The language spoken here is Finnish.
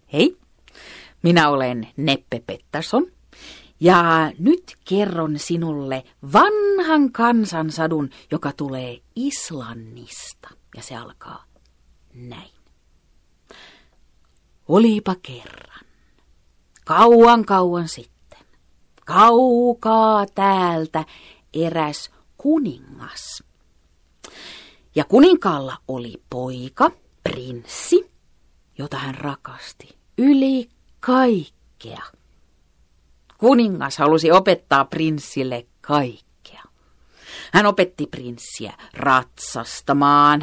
Hei, minä olen Neppe Pettersson ja nyt kerron sinulle vanhan kansansadun, joka tulee Islannista ja se alkaa näin. Olipa kerran, kauan sitten, kaukaa täältä eräs kuningas. Ja kuninkaalla oli poika, prinssi, jota hän rakasti yli kaikkea. Kuningas halusi opettaa prinssille kaikkea. Hän opetti prinssiä ratsastamaan,